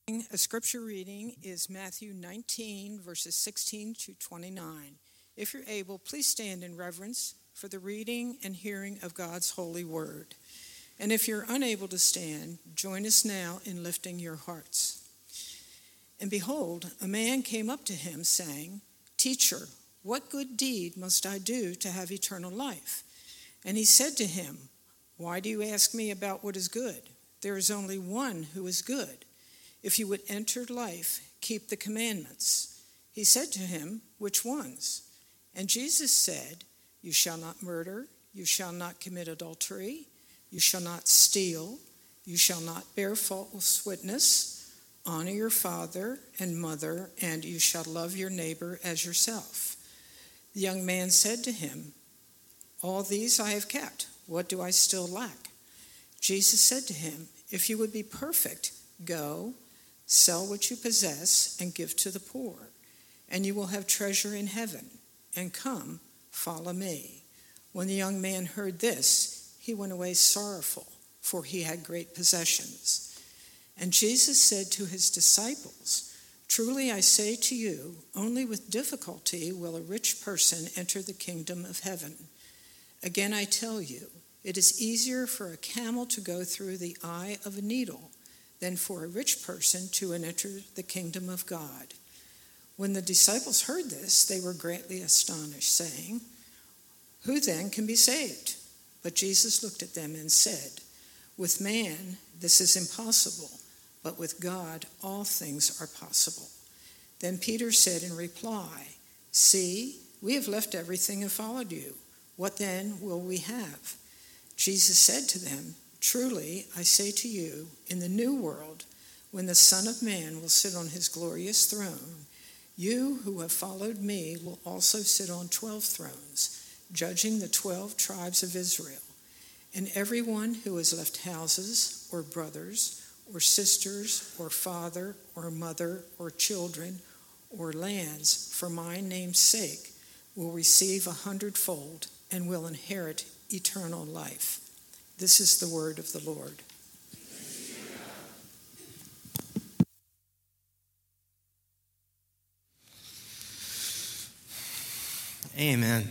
A scripture reading is Matthew 19, verses 16 to 29. If you're able, please stand in reverence for the reading and hearing of God's holy word. And if you're unable to stand, join us now in lifting your hearts. And behold, a man came up to him, saying, "Teacher, what good deed must I do to have eternal life?" And he said to him, "Why do you ask me about what is good? There is only one who is good. If you would enter life, keep the commandments." He said to him, "Which ones?" And Jesus said, "You shall not murder, you shall not commit adultery, you shall not steal, you shall not bear false witness, honor your father and mother, and you shall love your neighbor as yourself." The young man said to him, "All these I have kept. What do I still lack?" Jesus said to him, "If you would be perfect, go, sell what you possess and give to the poor, and you will have treasure in heaven. And come, follow me." When the young man heard this, he went away sorrowful, for he had great possessions. And Jesus said to his disciples, "Truly I say to you, only with difficulty will a rich person enter the kingdom of heaven. Again I tell you, it is easier for a camel to go through the eye of a needle than for a rich person to enter the kingdom of God." When the disciples heard this, they were greatly astonished, saying, "Who then can be saved?" But Jesus looked at them and said, "With man this is impossible, but with God all things are possible." Then Peter said in reply, "See, we have left everything and followed you. What then will we have?" Jesus said to them, "Truly I say to you, in the new world, when the Son of Man will sit on his glorious throne, you who have followed me will also sit on 12 thrones, judging the 12 tribes of Israel. And everyone who has left houses or brothers or sisters or father or mother or children or lands for my name's sake will receive 100-fold and will inherit eternal life." This is the word of the Lord. Amen.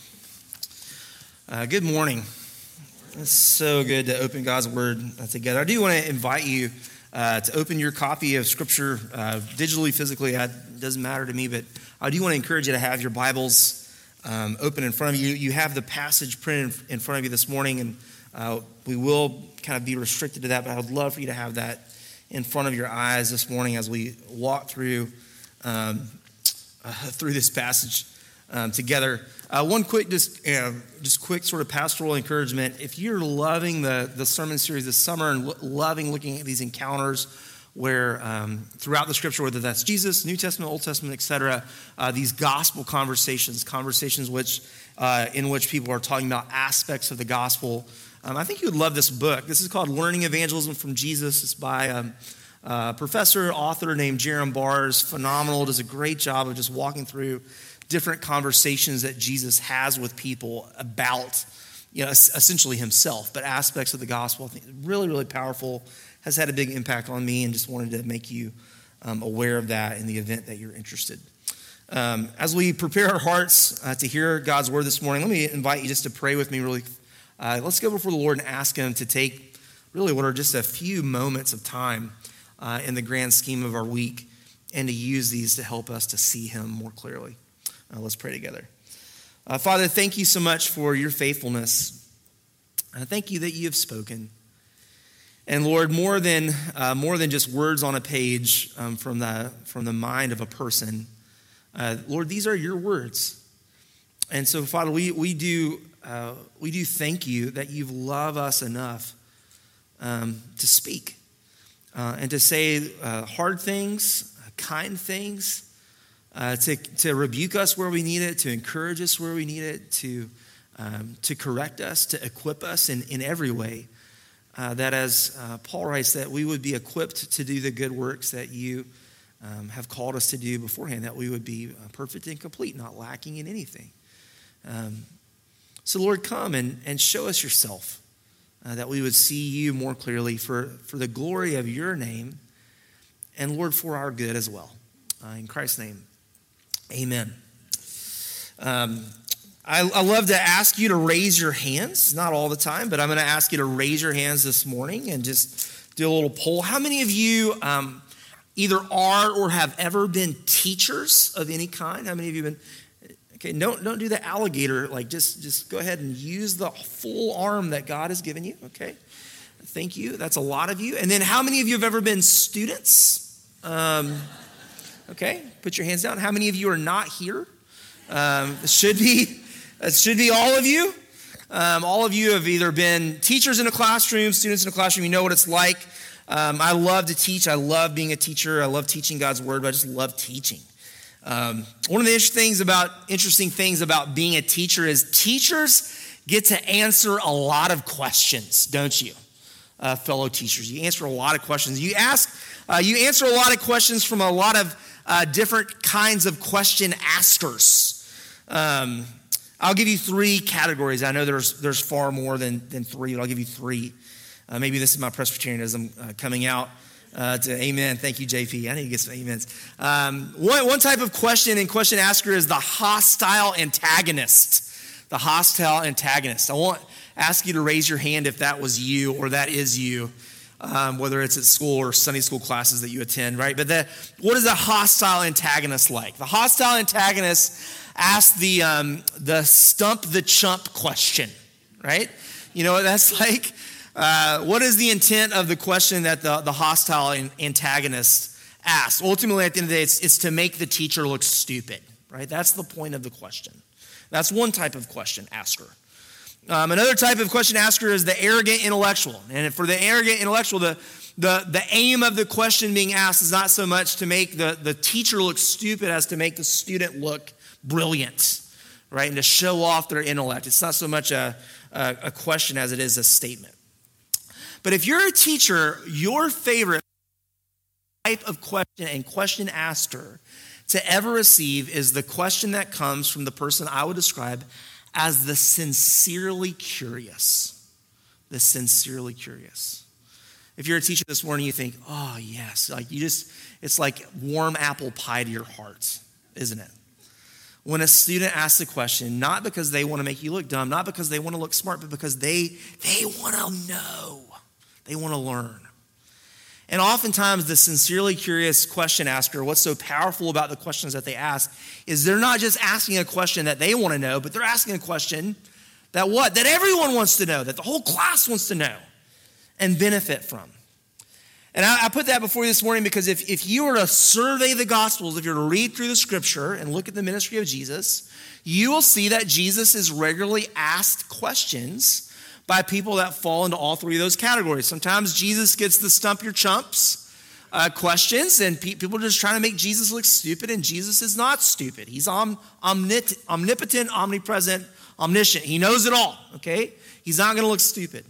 Good morning. It's so good to open God's Word together. I do want to invite you to open your copy of Scripture digitally, physically. It doesn't matter to me, but I do want to encourage you to have your Bibles open in front of you. You have the passage printed in front of you this morning, and we will kind of be restricted to that, but I would love for you to have that in front of your eyes this morning as we walk through this passage together. One quick, just quick sort of pastoral encouragement. If you're loving the sermon series this summer and loving looking at these encounters where throughout the Scripture, whether that's Jesus, New Testament, Old Testament, etc., these gospel conversations which in which people are talking about aspects of the gospel, I think you would love this book. This is called Learning Evangelism from Jesus. It's by a professor, author named Jerram Barrs. Phenomenal. Does a great job of just walking through different conversations that Jesus has with people about, essentially himself, but aspects of the gospel. I think really, really powerful, has had a big impact on me, and just wanted to make you aware of that in the event that you're interested. As we prepare our hearts to hear God's word this morning, let me invite you just to pray with me really. Let's go before the Lord and ask him to take really what are just a few moments of time in the grand scheme of our week, and to use these to help us to see him more clearly. Let's pray together. Father, thank you so much for your faithfulness. Thank you that you have spoken. And Lord, more than just words on a page from the mind of a person, Lord, these are your words. And so, Father, we do thank you that you love us enough to speak and to say hard things, kind things. To rebuke us where we need it, to encourage us where we need it, to correct us, to equip us in every way. That as Paul writes, that we would be equipped to do the good works that you have called us to do beforehand, that we would be perfect and complete, not lacking in anything. So Lord, come and show us yourself, that we would see you more clearly for the glory of your name, and Lord, for our good as well. In Christ's name, amen. I love to ask you to raise your hands, not all the time, but I'm going to ask you to raise your hands this morning and just do a little poll. How many of you either are or have ever been teachers of any kind? How many of you have been? Okay, don't do the alligator. Like just go ahead and use the full arm that God has given you. Okay, thank you. That's a lot of you. And then how many of you have ever been students? Okay, put your hands down. How many of you are not here? It should be all of you. All of you have either been teachers in a classroom, students in a classroom. You know what it's like. I love to teach. I love being a teacher. I love teaching God's word, but I just love teaching. One of the interesting things about being a teacher is teachers get to answer a lot of questions, don't you, fellow teachers? You answer a lot of questions. You answer a lot of questions from a lot of different kinds of question askers. I'll give you three categories. I know there's far more than three, but I'll give you three. Maybe this is my Presbyterianism coming out to amen. Thank you, JP. I need to get some amens. One type of question and question asker is the hostile antagonist. The hostile antagonist. I want to ask you to raise your hand if that was you or that is you, whether it's at school or Sunday school classes that you attend, right? But what is a hostile antagonist like? The hostile antagonist asks the stump the chump question, right? You know what that's like? What is the intent of the question that the hostile antagonist asks? Ultimately, at the end of the day, it's to make the teacher look stupid, right? That's the point of the question. That's one type of question asker. Another type of question asker is the arrogant intellectual. And for the arrogant intellectual, the aim of the question being asked is not so much to make the teacher look stupid as to make the student look brilliant, right? And to show off their intellect. It's not so much a question as it is a statement. But if you're a teacher, your favorite type of question and question asker to ever receive is the question that comes from the person I would describe as the sincerely curious. The sincerely curious. If you're a teacher this morning, you think, oh yes, it's like warm apple pie to your heart, isn't it? When a student asks a question, not because they want to make you look dumb, not because they want to look smart, but because they want to know. They want to learn. And oftentimes the sincerely curious question asker, what's so powerful about the questions that they ask is they're not just asking a question that they want to know, but they're asking a question that everyone wants to know, that the whole class wants to know and benefit from. And I put that before you this morning because if you were to survey the Gospels, if you were to read through the Scripture and look at the ministry of Jesus, you will see that Jesus is regularly asked questions by people that fall into all three of those categories. Sometimes Jesus gets the stump your chumps questions, and people are just trying to make Jesus look stupid, and Jesus is not stupid. He's omnipotent, omnipresent, omniscient. He knows it all, okay? He's not going to look stupid.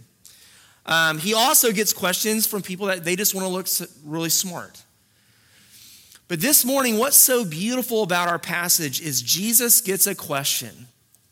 He also gets questions from people that they just want to look really smart. But this morning, what's so beautiful about our passage is Jesus gets a question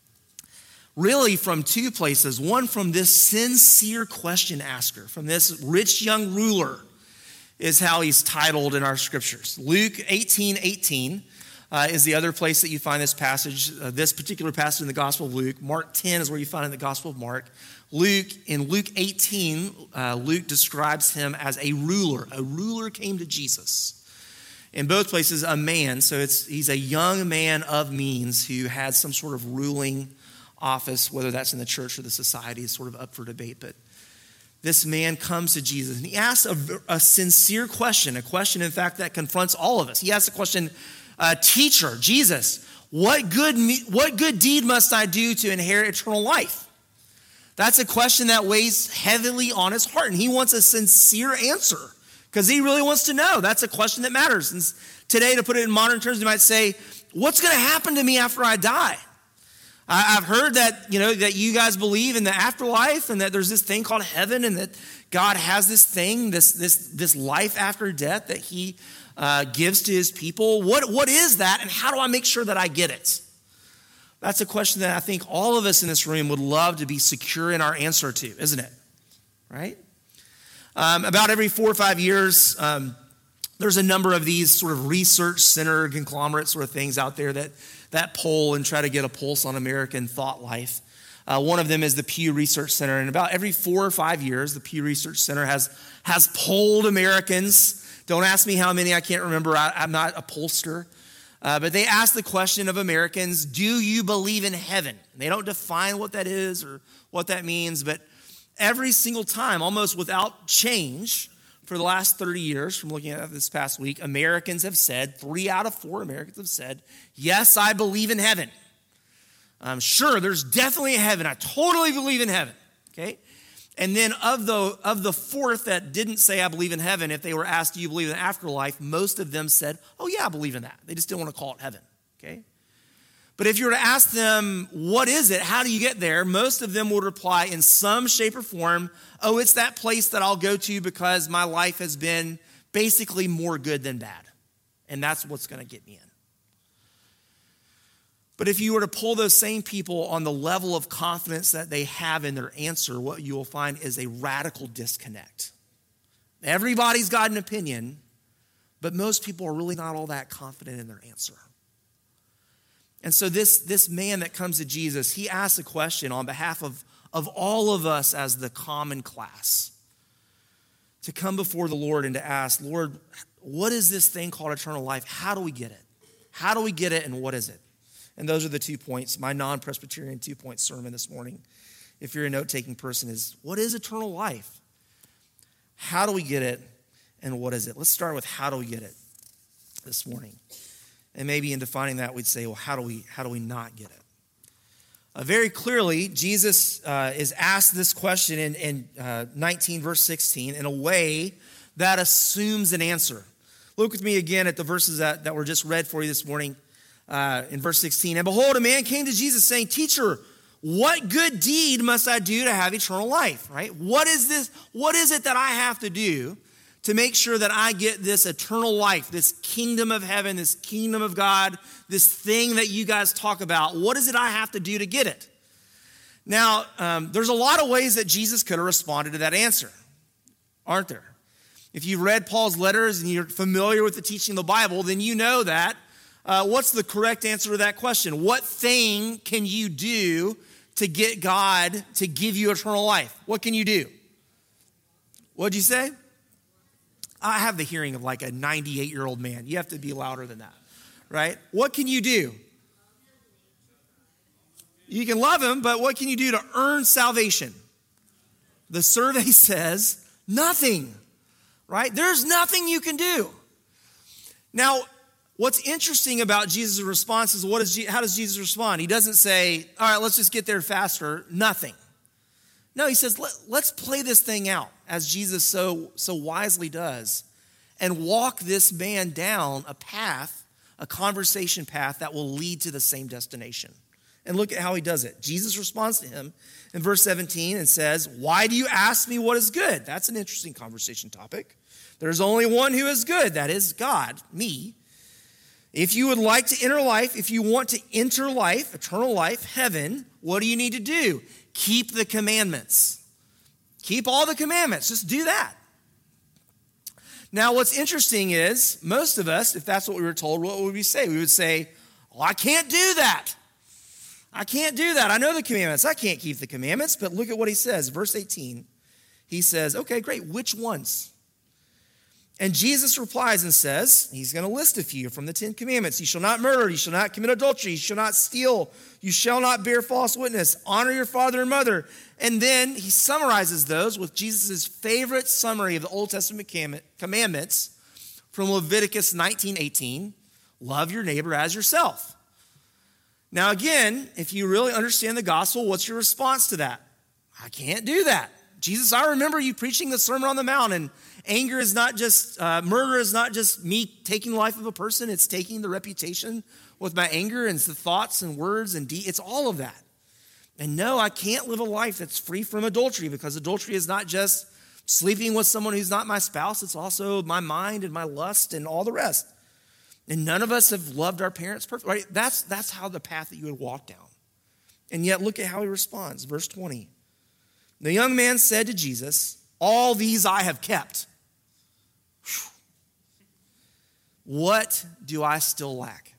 really from two places. One from this sincere question asker, from this rich young ruler is how he's titled in our scriptures. Luke 18:18 is the other place that you find this passage, this particular passage in the Gospel of Luke. Mark 10 is where you find it in the Gospel of Mark. In Luke 18, Luke describes him as a ruler. A ruler came to Jesus. In both places, a man. So he's a young man of means who had some sort of ruling office, whether that's in the church or the society, is sort of up for debate. But this man comes to Jesus and he asks a sincere question, a question, in fact, that confronts all of us. He asks the question, teacher, Jesus, what good deed must I do to inherit eternal life? That's a question that weighs heavily on his heart, and he wants a sincere answer because he really wants to know. That's a question that matters. And today, to put it in modern terms, you might say, what's going to happen to me after I die? I've heard that you guys believe in the afterlife and that there's this thing called heaven and that God has this thing, this life after death that he gives to his people. What is that, and how do I make sure that I get it? That's a question that I think all of us in this room would love to be secure in our answer to, isn't it? Right? About every 4 or 5 years, There's a number of these sort of research center conglomerate sort of things out there that poll and try to get a pulse on American thought life. One of them is the Pew Research Center, and about every 4 or 5 years, the Pew Research Center has polled Americans. Don't ask me how many, I can't remember, I'm not a pollster. But they ask the question of Americans, do you believe in heaven? They don't define what that is or what that means, but every single time, almost without change, for the last 30 years, from looking at this past week, Americans have said, 3 out of 4 Americans have said, yes, I believe in heaven. I'm sure there's definitely a heaven. I totally believe in heaven, okay? And then of the fourth that didn't say I believe in heaven, if they were asked, do you believe in the afterlife, most of them said, oh yeah, I believe in that. They just didn't want to call it heaven, okay? But if you were to ask them, what is it? How do you get there? Most of them would reply in some shape or form, oh, it's that place that I'll go to because my life has been basically more good than bad. And that's what's going to get me in. But if you were to pull those same people on the level of confidence that they have in their answer, what you will find is a radical disconnect. Everybody's got an opinion, but most people are really not all that confident in their answer. And so this man that comes to Jesus, he asks a question on behalf of all of us as the common class to come before the Lord and to ask, Lord, what is this thing called eternal life? How do we get it? How do we get it and what is it? And those are the 2 points. My non-Presbyterian 2-point sermon this morning, if you're a note-taking person, is what is eternal life? How do we get it and what is it? Let's start with how do we get it this morning. And maybe in defining that, we'd say, well, how do we not get it? Very clearly, Jesus is asked this question in 19 verse 16 in a way that assumes an answer. Look with me again at the verses that were just read for you this morning. In verse 16, and behold, a man came to Jesus saying, Teacher, what good deed must I do to have eternal life? Right? What is this? What is it that I have to do to make sure that I get this eternal life, this kingdom of heaven, this kingdom of God, this thing that you guys talk about? What is it I have to do to get it? Now, there's a lot of ways that Jesus could have responded to that answer, aren't there? If you read Paul's letters and you're familiar with the teaching of the Bible, then you know that. What's the correct answer to that question? What thing can you do to get God to give you eternal life? What can you do? What'd you say? I have the hearing of like a 98-year-old man. You have to be louder than that, right? What can you do? You can love him, but what can you do to earn salvation? The survey says nothing, right? There's nothing you can do. Now, what's interesting about Jesus' response is how does Jesus respond? He doesn't say, all right, let's just get there faster. Nothing. No, he says, let's play this thing out, as Jesus so wisely does, and walk this man down a path, a conversation path that will lead to the same destination. And look at how he does it. Jesus responds to him in verse 17 and says, why do you ask me what is good? That's an interesting conversation topic. There's only one who is good, that is God, me. If you would like to enter life, if you want to enter life, eternal life, heaven, what do you need to do? Keep the commandments. Keep all the commandments. Just do that. Now, what's interesting is, most of us, if that's what we were told, what would we say? We would say, oh, I can't do that. I can't do that. I know the commandments. I can't keep the commandments. But look at what he says. Verse 18, he says, okay, great. Which ones? And Jesus replies and says, he's going to list a few from the 10 commandments. You shall not murder. You shall not commit adultery. You shall not steal. You shall not bear false witness. Honor your father and mother. And then he summarizes those with Jesus' favorite summary of the Old Testament commandments from Leviticus 19:18. Love your neighbor as yourself. Now again, if you really understand the gospel, what's your response to that? I can't do that. Jesus, I remember you preaching the Sermon on the Mount, and anger is not just, murder is not just me taking the life of a person, it's taking the reputation with my anger and the thoughts and words and deeds. It's all of that. And no, I can't live a life that's free from adultery, because adultery is not just sleeping with someone who's not my spouse, it's also my mind and my lust and all the rest. And none of us have loved our parents perfectly, right? That's how the path that you would walk down. And yet look at how he responds. Verse 20. The young man said to Jesus, all these I have kept. Whew. what do I still lack?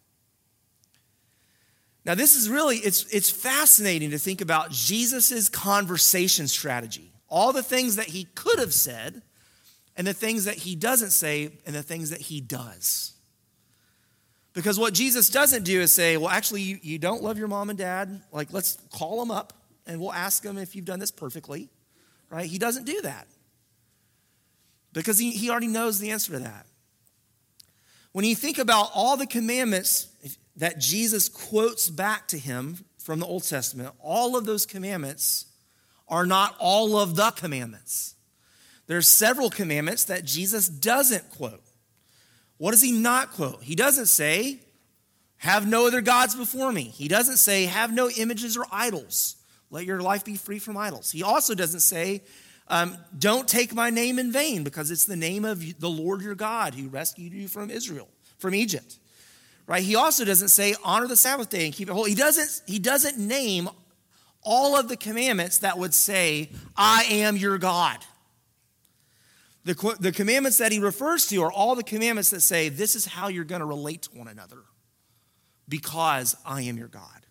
Now, this is really, it's fascinating to think about Jesus' conversation strategy. All the things that he could have said, and the things that he doesn't say, and the things that he does. Because what Jesus doesn't do is say, well, actually, you don't love your mom and dad. Like, let's call them up, and we'll ask them if you've done this perfectly. Right? He doesn't do that. Because he already knows the answer to that. When you think about all the commandments that Jesus quotes back to him from the Old Testament, all of those commandments are not all of the commandments. There's several commandments that Jesus doesn't quote. What does he not quote? He doesn't say, have no other gods before me. He doesn't say, have no images or idols. Let your life be free from idols. He also doesn't say, don't take my name in vain, because it's the name of the Lord your God who rescued you from Egypt. Right? He also doesn't say, honor the Sabbath day and keep it holy. He doesn't name all of the commandments that would say, I am your God. The commandments that he refers to are all the commandments that say, this is how you're going to relate to one another, because I am your God.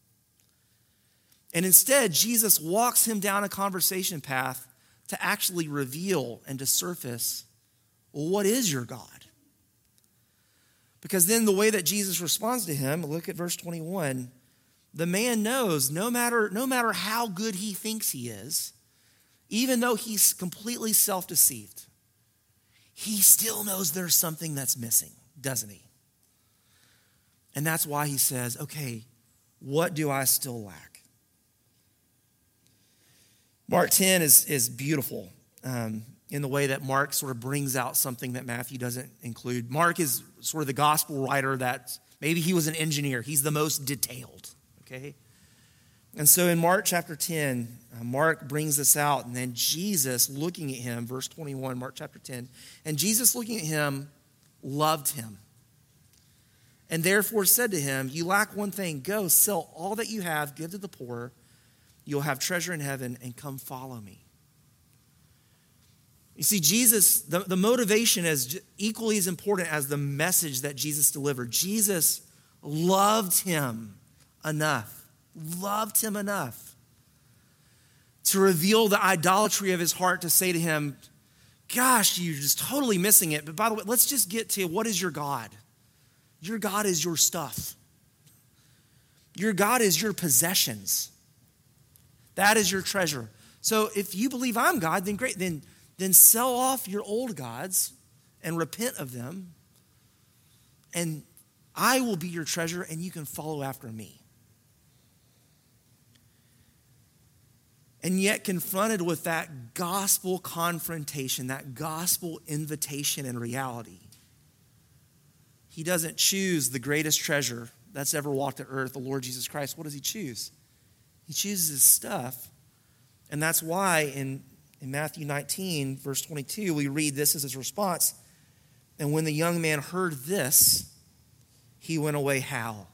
And instead, Jesus walks him down a conversation path to actually reveal and to surface, well, what is your God? Because then the way that Jesus responds to him, look at verse 21, the man knows no matter how good he thinks he is, even though he's completely self-deceived, he still knows there's something that's missing, doesn't he? And that's why he says, okay, what do I still lack? Mark 10 is beautiful in the way that Mark sort of brings out something that Matthew doesn't include. Mark is sort of the gospel writer that maybe he was an engineer. He's the most detailed, okay? And so in Mark chapter 10, Mark brings this out, and then Jesus looking at him, verse 21, Mark chapter 10, and Jesus looking at him loved him, and therefore said to him, you lack one thing, go sell all that you have, give to the poor, you'll have treasure in heaven, and come follow me. You see, Jesus, the motivation is equally as important as the message that Jesus delivered. Jesus loved him enough to reveal the idolatry of his heart, to say to him, gosh, you're just totally missing it. But by the way, let's just get to what is your God? Your God is your stuff. Your God is your possessions. That is your treasure. So if you believe I'm God, then great. Then sell off your old gods and repent of them, and I will be your treasure, and you can follow after me. And yet, confronted with that gospel confrontation, that gospel invitation and reality, he doesn't choose the greatest treasure that's ever walked the earth, the Lord Jesus Christ. What does he choose? He chooses his stuff. And that's why in Matthew 19, verse 22, we read this as his response. And when the young man heard this, he went away how?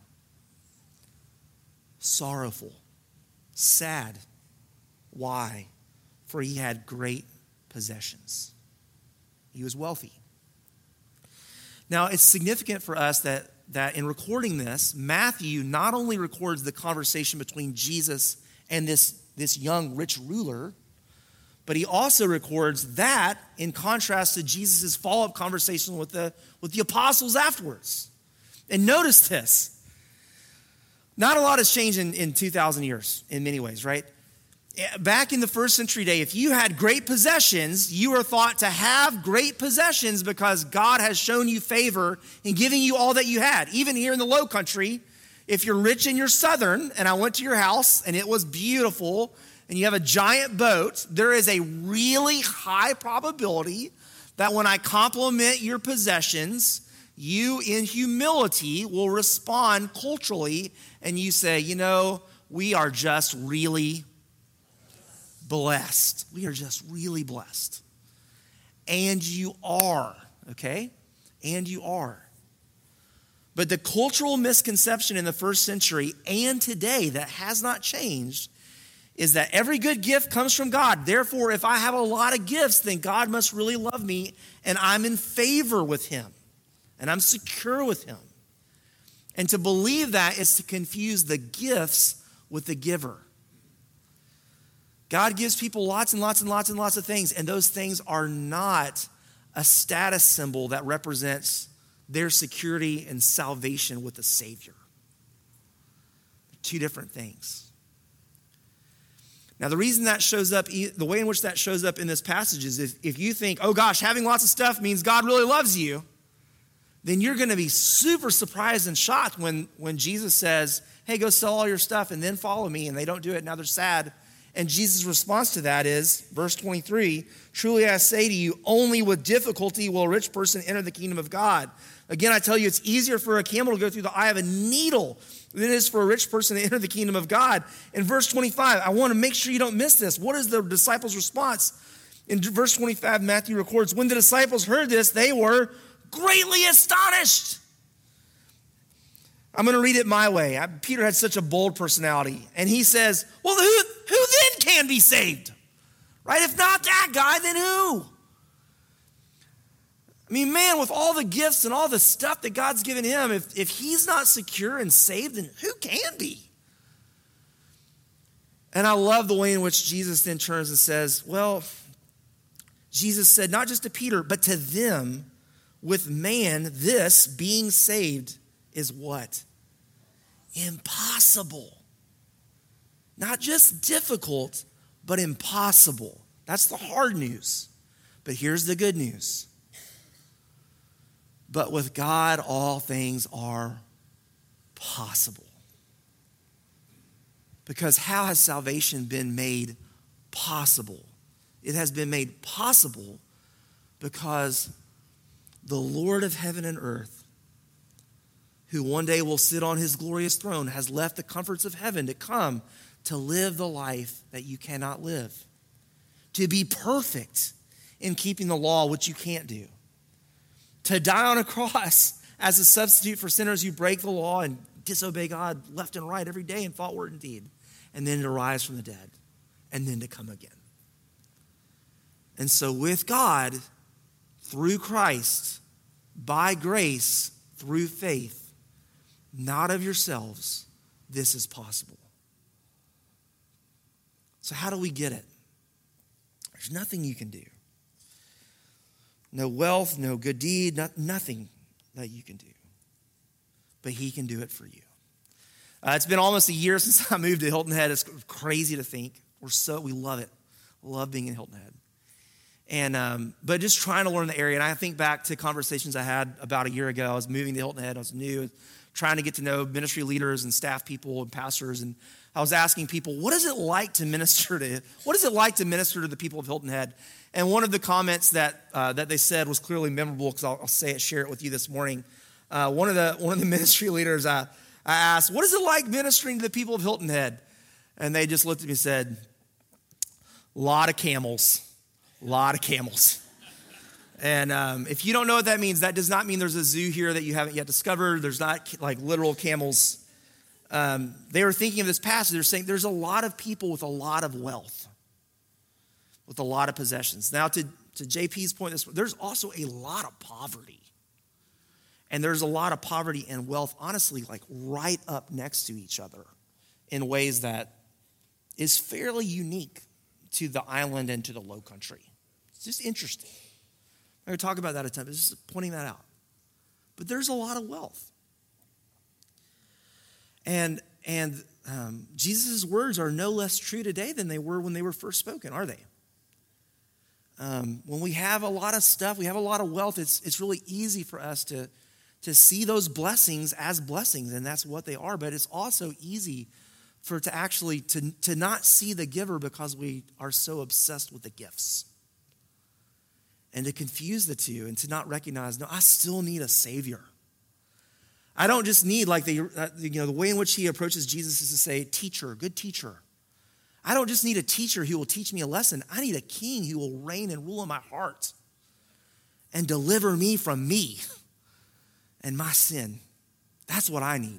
Sorrowful, sad. Why? For he had great possessions. He was wealthy. Now, it's significant for us that in recording this, Matthew not only records the conversation between Jesus and this young rich ruler, but he also records that in contrast to Jesus' follow-up conversation with the apostles afterwards. And notice this. Not a lot has changed in 2,000 years in many ways, right? Back in the first century day, if you had great possessions, you were thought to have great possessions because God has shown you favor in giving you all that you had. Even here in the Low Country, if you're rich and you're Southern, and I went to your house and it was beautiful, and you have a giant boat, there is a really high probability that when I compliment your possessions, you in humility will respond culturally and you say, we are just really blessed. We are just really blessed. And you are, okay? And you are. But the cultural misconception in the first century and today that has not changed is that every good gift comes from God. Therefore, if I have a lot of gifts, then God must really love me and I'm in favor with him. and I'm secure with him. And to believe that is to confuse the gifts with the giver. God gives people lots and lots and lots and lots of things, and those things are not a status symbol that represents their security and salvation with the Savior. Two different things. Now, the reason that shows up, the way in which that shows up in this passage is if you think, oh gosh, having lots of stuff means God really loves you, then you're going to be super surprised and shocked when Jesus says, hey, go sell all your stuff and then follow me, and they don't do it. Now they're sad. And Jesus' response to that is, verse 23, truly I say to you, only with difficulty will a rich person enter the kingdom of God. Again, I tell you, it's easier for a camel to go through the eye of a needle than it is for a rich person to enter the kingdom of God. In verse 25, I want to make sure you don't miss this. What is the disciples' response? In verse 25, Matthew records, when the disciples heard this, they were greatly astonished. I'm going to read it my way. Peter had such a bold personality. And he says, well, who then can be saved? Right? If not that guy, then who? I mean, man, with all the gifts and all the stuff that God's given him, if he's not secure and saved, then who can be? And I love the way in which Jesus then turns and says, well, Jesus said not just to Peter, but to them, with man, this being saved is what? Impossible. Not just difficult, but impossible. That's the hard news. But here's the good news. But with God, all things are possible. Because how has salvation been made possible? It has been made possible because the Lord of heaven and earth, who one day will sit on his glorious throne, has left the comforts of heaven to come to live the life that you cannot live, to be perfect in keeping the law, which you can't do, to die on a cross as a substitute for sinners who break the law and disobey God left and right every day in thought, word, and deed, and then to rise from the dead, and then to come again. And so with God, through Christ, by grace, through faith, not of yourselves, this is possible. So how do we get it? There's nothing you can do. No wealth, no good deed, nothing that you can do. But he can do it for you. It's been almost a year since I moved to Hilton Head. It's crazy to think. We love it. Love being in Hilton Head. And but just trying to learn the area. And I think back to conversations I had about a year ago. I was moving to Hilton Head. I was new, trying to get to know ministry leaders and staff people and pastors. And I was asking people, what is it like to minister to the people of Hilton Head? And one of the comments that they said was clearly memorable, because I'll share it with you this morning. One of the ministry leaders, I asked, what is it like ministering to the people of Hilton Head? And they just looked at me and said, a lot of camels. And if you don't know what that means, that does not mean there's a zoo here that you haven't yet discovered. There's not like literal camels. They were thinking of this passage. They're saying there's a lot of people with a lot of wealth, with a lot of possessions. Now, to JP's point, there's also a lot of poverty. And there's a lot of poverty and wealth, honestly, like right up next to each other in ways that is fairly unique to the island and to the low country. It's just interesting. I'm going to talk about that a ton, but just pointing that out. But there's a lot of wealth. And Jesus' words are no less true today than they were when they were first spoken, are they? When we have a lot of stuff, we have a lot of wealth, it's really easy for us to see those blessings as blessings, and that's what they are. But it's also easy to not see the giver because we are so obsessed with the gifts. And to confuse the two and to not recognize, no, I still need a Savior. I don't just need the way in which he approaches Jesus is to say, teacher, good teacher. I don't just need a teacher who will teach me a lesson. I need a king who will reign and rule in my heart and deliver me from me and my sin. That's what I need.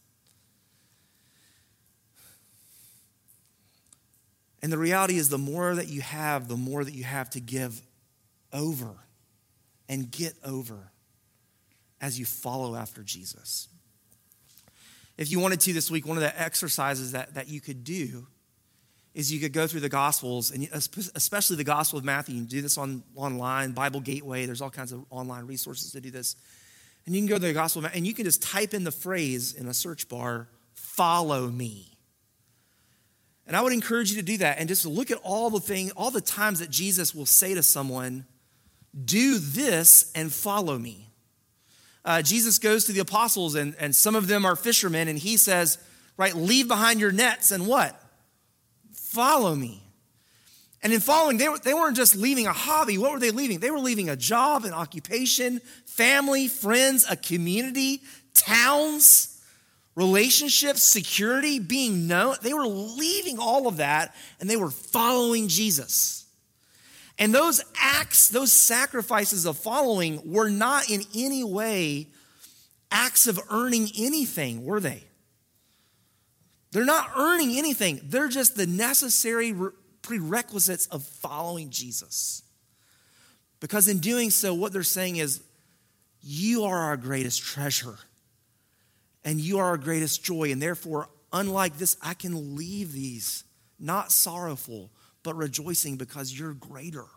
And the reality is the more that you have, the more that you have to give over and get over as you follow after Jesus. If you wanted to this week, one of the exercises that you could do is you could go through the Gospels, and especially the Gospel of Matthew. You can do this online, Bible Gateway. There's all kinds of online resources to do this. And you can go to the Gospel of Matthew, and you can just type in the phrase in a search bar, follow me. And I would encourage you to do that and just look at all the times that Jesus will say to someone, do this and follow me. Jesus goes to the apostles, and some of them are fishermen, and he says, right, leave behind your nets and what? Follow me. And in following, they weren't just leaving a hobby. What were they leaving? They were leaving a job, an occupation, family, friends, a community, towns, relationships, security, being known. They were leaving all of that, and they were following Jesus. And those acts, those sacrifices of following were not in any way acts of earning anything, were they? They're not earning anything. They're just the necessary prerequisites of following Jesus. Because in doing so, what they're saying is, you are our greatest treasure. And you are our greatest joy. And therefore, unlike this, I can leave these not sorrowful, but rejoicing because you're greater.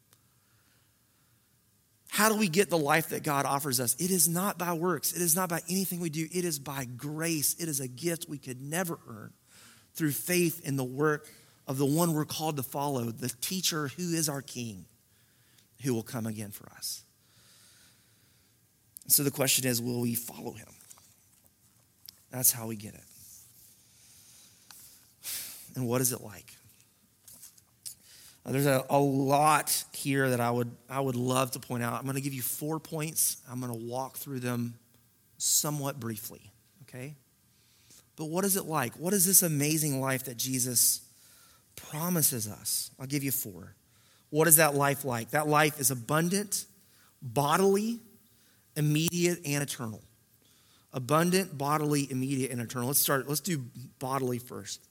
How do we get the life that God offers us? It is not by works. It is not by anything we do. It is by grace. It is a gift we could never earn through faith in the work of the one we're called to follow, the teacher who is our King, who will come again for us. So the question is, will we follow him? That's how we get it. And what is it like? There's a lot here that I would love to point out. I'm going to give you 4 points. I'm going to walk through them somewhat briefly, okay? But what is it like? What is this amazing life that Jesus promises us? I'll give you 4. What is that life like? That life is abundant, bodily, immediate, and eternal. Abundant, bodily, immediate, and eternal. Let's do bodily first.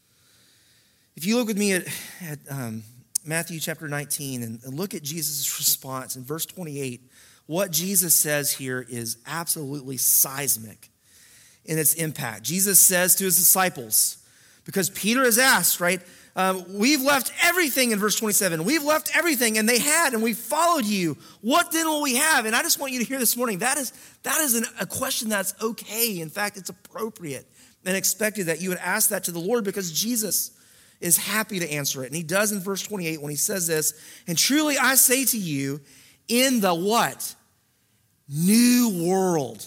If you look with me at Matthew chapter 19 and look at Jesus' response in verse 28, what Jesus says here is absolutely seismic in its impact. Jesus says to his disciples, because Peter has asked, right, we've left everything in verse 27. We've left everything, and they had, and we followed you. What then will we have? And I just want you to hear this morning, that is a question that's okay. In fact, it's appropriate and expected that you would ask that to the Lord, because Jesus is happy to answer it. And he does in verse 28 when he says this, and truly I say to you, in the what? New world.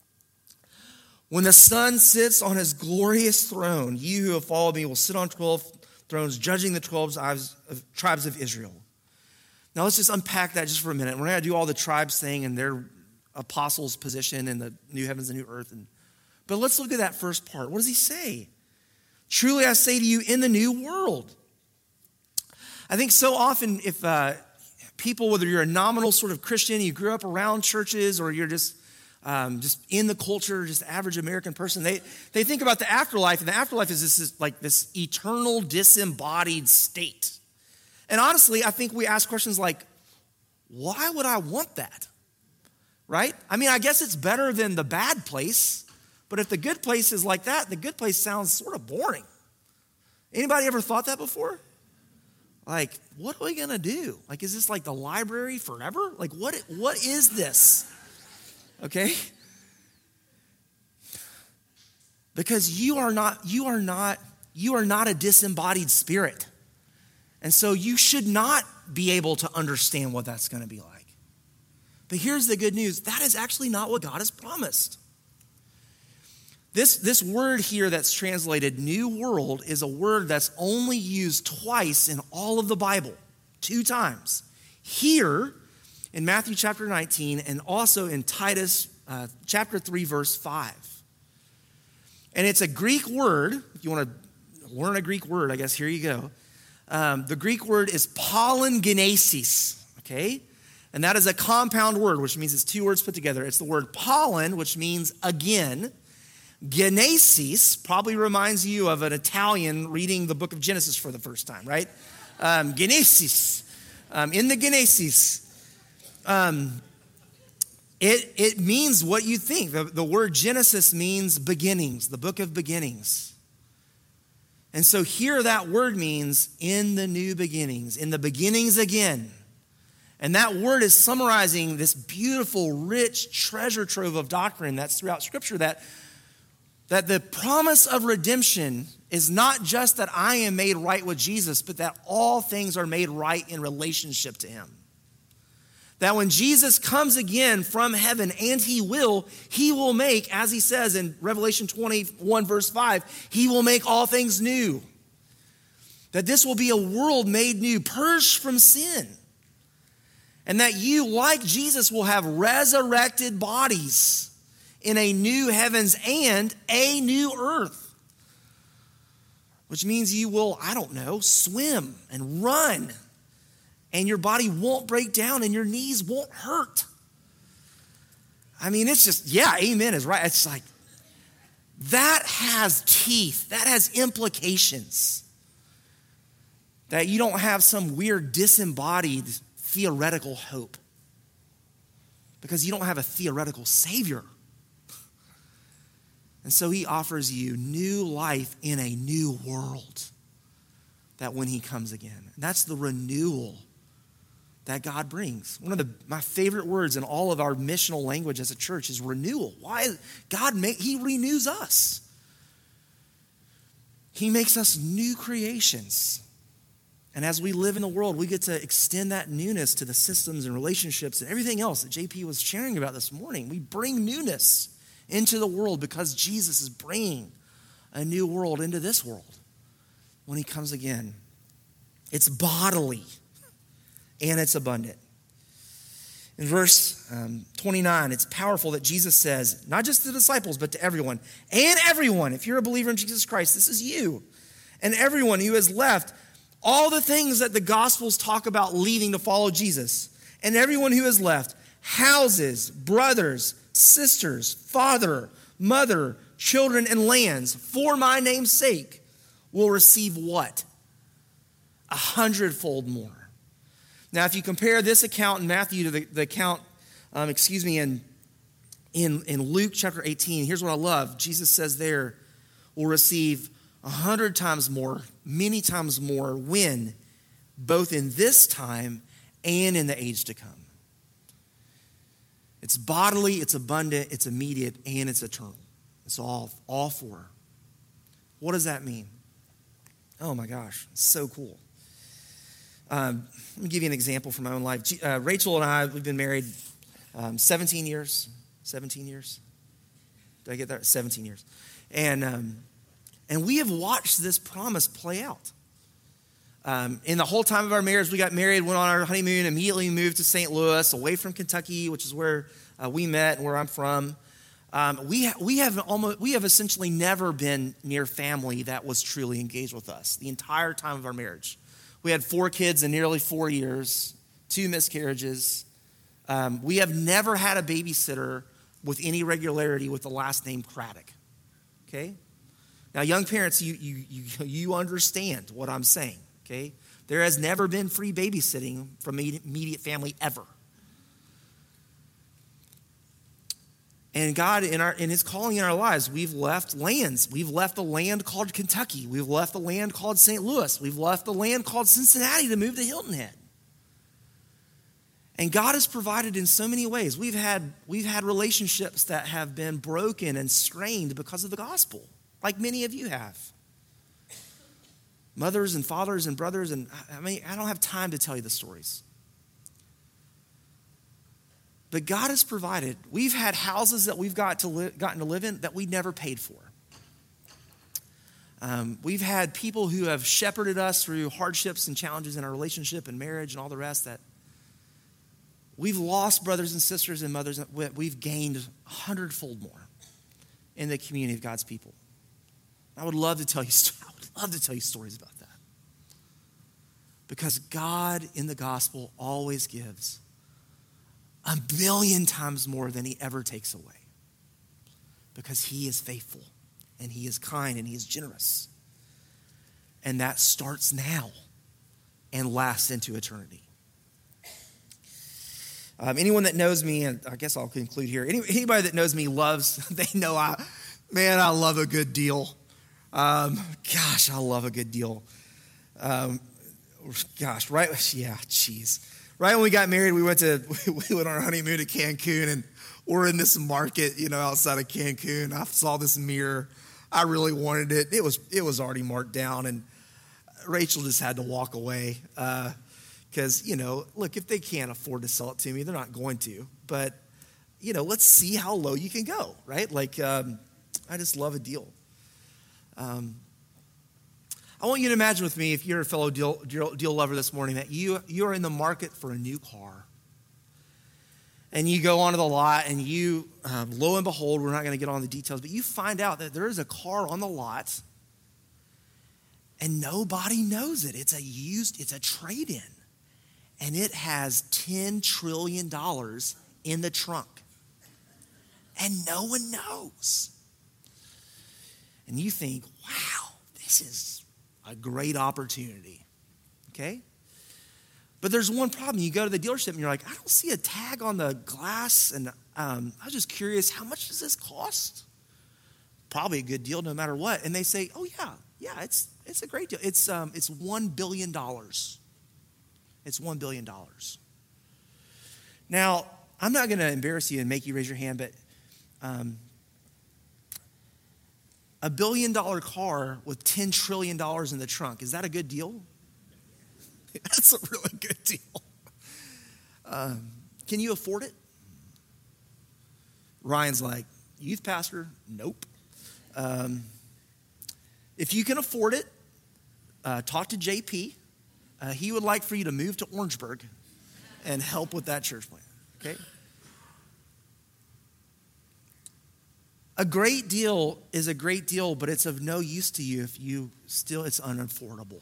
When the Son sits on his glorious throne, you who have followed me will sit on 12 thrones, judging the 12 tribes of Israel. Now let's just unpack that just for a minute. We're going to do all the tribes thing and their apostles' position in the new heavens and new earth. But let's look at that first part. What does he say? Truly I say to you, in the new world. I think so often if people, whether you're a nominal sort of Christian, you grew up around churches, or you're just in the culture, just average American person, they think about the afterlife, and the afterlife is this eternal disembodied state. And honestly, I think we ask questions like, why would I want that? Right? I mean, I guess it's better than the bad place. But if the good place is like that, the good place sounds sort of boring. Anybody ever thought that before? Like, what are we going to do? Like, is this like the library forever? Like, what is this? Okay? Because you are not a disembodied spirit. And so you should not be able to understand what that's going to be like. But here's the good news. That is actually not what God has promised. This word here that's translated new world is a word that's only used twice in all of the Bible, 2 times. Here in Matthew chapter 19 and also in Titus chapter 3 verse 5. And it's a Greek word. If you want to learn a Greek word, I guess here you go. The Greek word is palingenesis, okay? And that is a compound word, which means it's 2 words put together. It's the word pollen, which means again. Genesis probably reminds you of an Italian reading the book of Genesis for the first time, right? Genesis. In the Genesis. It means what you think. The word Genesis means beginnings, the book of beginnings. And so here that word means in the new beginnings, in the beginnings again. And that word is summarizing this beautiful, rich treasure trove of doctrine that's throughout Scripture, that the promise of redemption is not just that I am made right with Jesus, but that all things are made right in relationship to him. That when Jesus comes again from heaven, and he will make, as he says in Revelation 21 verse 5, he will make all things new. That this will be a world made new, purged from sin. And that you, like Jesus, will have resurrected bodies in a new heavens and a new earth. Which means you will, swim and run. And your body won't break down and your knees won't hurt. It's just, amen is right. It's like, that has teeth. That has implications. That you don't have some weird disembodied theoretical hope. Because you don't have a theoretical Savior. And so he offers you new life in a new world. That when he comes again. And that's the renewal that God brings. One of my favorite words in all of our missional language as a church is renewal. Why? He renews us. He makes us new creations. And as we live in the world, we get to extend that newness to the systems and relationships and everything else that JP was sharing about this morning. We bring newness into the world because Jesus is bringing a new world into this world when he comes again. It's bodily and it's abundant. In verse 29, it's powerful that Jesus says, not just to the disciples, but to everyone. And everyone, if you're a believer in Jesus Christ, this is you. And everyone who has left all the things that the Gospels talk about leaving to follow Jesus. And everyone who has left houses, brothers, sisters, father, mother, children, and lands for my name's sake will receive what? 100-fold more. Now, if you compare this account in Matthew to the account, in Luke chapter 18, here's what I love. Jesus says there, will receive 100 times more, many times more, when? Both in this time and in the age to come. It's bodily, it's abundant, it's immediate, and it's eternal. It's all four. What does that mean? Oh my gosh, it's so cool. Let me give you an example from my own life. Rachel and I, we've been married 17 years. 17 years? Did I get that? 17 years. And we have watched this promise play out. In the whole time of our marriage, we got married, went on our honeymoon, immediately moved to St. Louis, away from Kentucky, which is where we met and where I'm from. We have essentially never been near family that was truly engaged with us the entire time of our marriage. We had 4 kids in nearly 4 years, 2 miscarriages. We have never had a babysitter with any regularity with the last name Craddock. Okay? Now, young parents, you understand what I'm saying. Okay? There has never been free babysitting from immediate family ever. And God, in his calling in our lives, we've left lands. We've left a land called Kentucky. We've left a land called St. Louis. We've left a land called Cincinnati to move to Hilton Head. And God has provided in so many ways. We've had relationships that have been broken and strained because of the gospel, like many of you have. Mothers and fathers and brothers, and I don't have time to tell you the stories. But God has provided. We've had houses that we've gotten to live in that we never paid for. We've had people who have shepherded us through hardships and challenges in our relationship and marriage and all the rest that we've lost brothers and sisters and mothers. We've gained 100-fold more in the community of God's people. I would love to tell you stories about that. Because God in the gospel always gives 1,000,000 times more than he ever takes away. Because he is faithful and he is kind and he is generous. And that starts now and lasts into eternity. Anyone that knows me, and I guess I'll conclude here, anybody that knows me they know I love a good deal. Gosh, I love a good deal. Right when we got married, we went on our honeymoon to Cancun, and we're in this market, outside of Cancun. I saw this mirror. I really wanted it. It was already marked down, and Rachel just had to walk away because, look, if they can't afford to sell it to me, they're not going to. But, let's see how low you can go, right? I just love a deal. I want you to imagine with me, if you're a fellow deal lover this morning, that you are in the market for a new car. And you go onto the lot and you, lo and behold, we're not going to get on the details, but you find out that there is a car on the lot and nobody knows it. It's a trade-in. And it has $10 trillion in the trunk. And no one knows. And you think, wow, this is a great opportunity. Okay? But there's one problem. You go to the dealership and you're like, I don't see a tag on the glass. And I was just curious, how much does this cost? Probably a good deal no matter what. And they say, oh, yeah, it's a great deal. It's $1 billion. It's $1 billion. Now, I'm not going to embarrass you and make you raise your hand, but a $1 billion car with $10 trillion in the trunk, is that a good deal? That's a really good deal. Can you afford it? Ryan's like, youth pastor? Nope. If you can afford it, talk to JP. He would like for you to move to Orangeburg and help with that church plant. Okay? A great deal is a great deal, but it's of no use to you if it's unaffordable.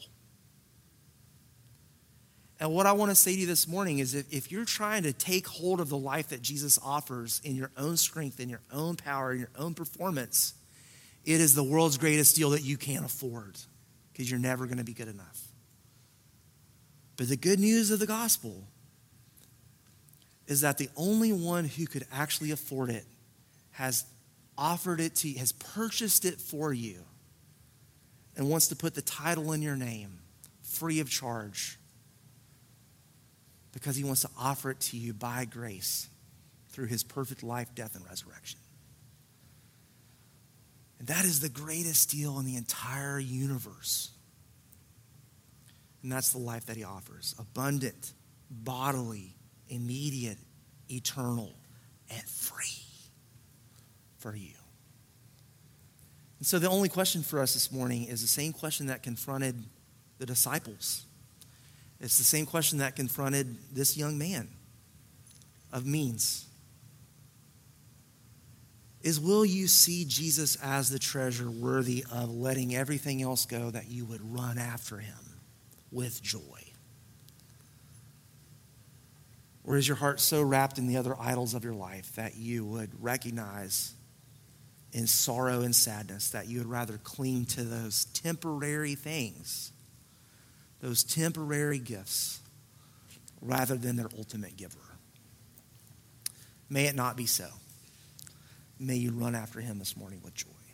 And what I want to say to you this morning is if you're trying to take hold of the life that Jesus offers in your own strength, in your own power, in your own performance, it is the world's greatest deal that you can't afford because you're never going to be good enough. But the good news of the gospel is that the only one who could actually afford it has offered it to you, has purchased it for you, and wants to put the title in your name free of charge because he wants to offer it to you by grace through his perfect life, death, and resurrection. And that is the greatest deal in the entire universe. And that's the life that he offers. Abundant, bodily, immediate, eternal, and free for you. And so the only question for us this morning is the same question that confronted the disciples. It's the same question that confronted this young man of means. Will you see Jesus as the treasure worthy of letting everything else go that you would run after him with joy? Or is your heart so wrapped in the other idols of your life that you would recognize in sorrow and sadness that you would rather cling to those temporary things, those temporary gifts, rather than their ultimate giver? May it not be so. May you run after him this morning with joy.